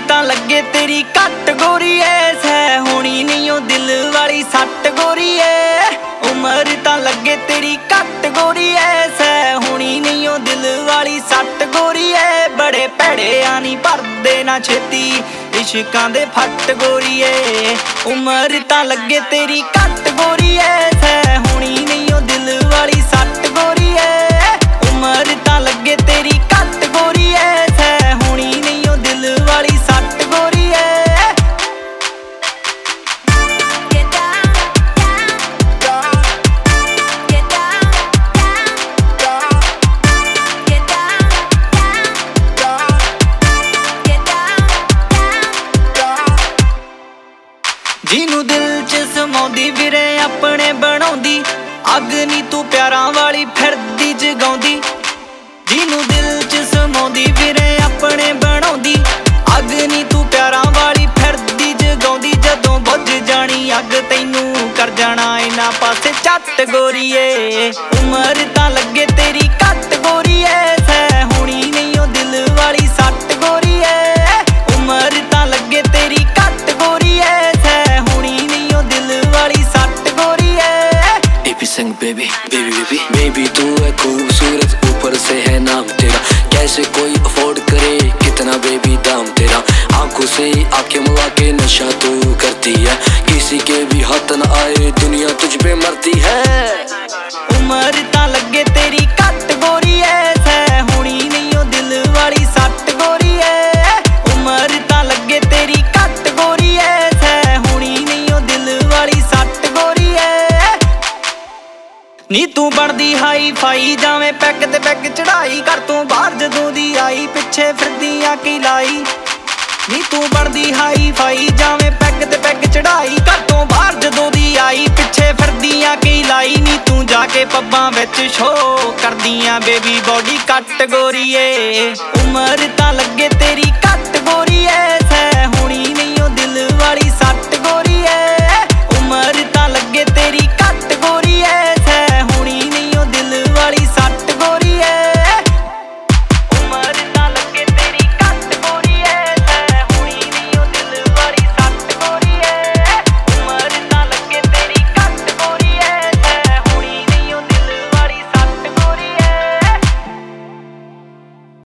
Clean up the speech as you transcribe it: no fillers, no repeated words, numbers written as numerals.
ਤਾਂ ਲੱਗੇ ਤੇਰੀ ਘੱਟ ਗੋਰੀਏ, ਸਹਿ ਹੋਣੀ ਨਹੀਂ ਉਹ ਦਿਲ ਵਾਲੀ ਸੱਟ ਗੋਰੀਏ। ਉਮਰ ਤਾਂ ਲੱਗੇ ਤੇਰੀ ਘੱਟ ਗੋਰੀਏ, ਸਹਿ ਹੋਣੀ ਨਹੀਂ ਉਹ ਦਿਲ ਵਾਲੀ ਸੱਟ ਗੋਰੀਏ। ਬੜੇ ਭੈੜੇ ਆ ਨੀ ਭਰਦੇ ਨਾ ਛੇਤੀ ਇਸ਼ਕਾਂ ਦੇ ਫੱਟ ਗੋਰੀਏ। ਉਮਰ ਤਾਂ ਲੱਗੇ ਤੇਰੀ ਘੱਟ ਗੋਰੀਏ, ਸਹਿ ਹੋਣੀ ਨਹੀਂ ਉਹ ਦਿਲ ਵਾਲੀ ਸੱਟ ਗੋਰੀਏ। ਉਮਰ ਤਾਂ ਲੱਗੇ ਤੇਰੀ ਘੱਟ ਗੋਰੀਏ, ਸਹਿ ਹੋਣੀ ਨਹੀਂ ਉਹ ਦਿਲ ਵਾਲੀ ਸੱਟ ਗੋਰੀਏ। ਜਿਹਨੂੰ ਦਿਲ ਚ ਸਮਾਉਂਦੀ ਵੀਰੇ ਆਪਣੇ ਬਣਾਉਂਦੀ, ਅੱਗ ਨੀ ਤੂੰ ਪਿਆਰਾਂ ਵਾਲੀ ਫਿਰਦੀ ਜਗਾਉਂਦੀ। ਜਿਹਨੂੰ ਦਿਲ ਚ ਸਮਾਉਂਦੀ ਵੀਰੇ ਆਪਣੇ ਬਣਾਉਂਦੀ, ਅੱਗ ਨੀ ਤੂੰ ਪਿਆਰਾਂ ਵਾਲੀ ਫਿਰਦੀ ਜਗਾਉਂਦੀ। ਜਦੋਂ ਬੁੱਝ ਜਾਣੀ ਅੱਗ ਤੈਨੂੰ ਕਰ ਜਾਣਾ ਇਹਨਾਂ ਪਾਸੇ ਝੱਟ ਗੋਰੀਏ। ਉਮਰ ਤਾਂ ਲੱਗੇ ਤੇਰੀ ਘੱਟ ਗੋਰੀਏ, ਸਹਿ ਹੋਣੀ ਨਹੀਂ ਉਹ ਦਿਲ ਵਾਲੀ ਸੱਟ ਗੋਰੀਏ। ਉਮਰ ਤਾਂ ਲੱਗੇ ਤੇਰੀ ਘੱਟ ਗੋਰੀਏ, ਸਹਿ ਹੋਣੀ ਨਹੀਂ ਉਹ ਦਿਲ ਵਾਲੀ ਸੱਟ ਗੋਰੀਏ। Sing baby, baby, baby, baby तू है खूबसूरत, ऊपर से है नाम तेरा, कैसे कोई अफोर्ड करे कितना बेबी दाम तेरा। आंखों से आंखें मिला के नशा तू करती है, किसी के भी हाथ न आए दुनिया तुझ पे मरती है। उमर तां लगे तेरी घट गोरीए, सह होनी नहीं ओ दिल वाली सट गोरीए। उमर तां लगे तेरी घट गोरीए, सह होनी नहीं ओ दिल वाली सट गोरीए। नी तू बनदी हाई फाई जावें पैग ते पैग चढ़ाई, घर तो बाहर जदों दी आई पिछे फिरदियां की लाई। नी तू बनदी हाई फाई जावें पैग ते पैग चढ़ाई, घर तो बाहर जदों दी आई पिछे फिरदियां की लाई। नी तू जाके पब्बां विच शो करदियां बेबी बॉडी कट गोरीए। उमर तां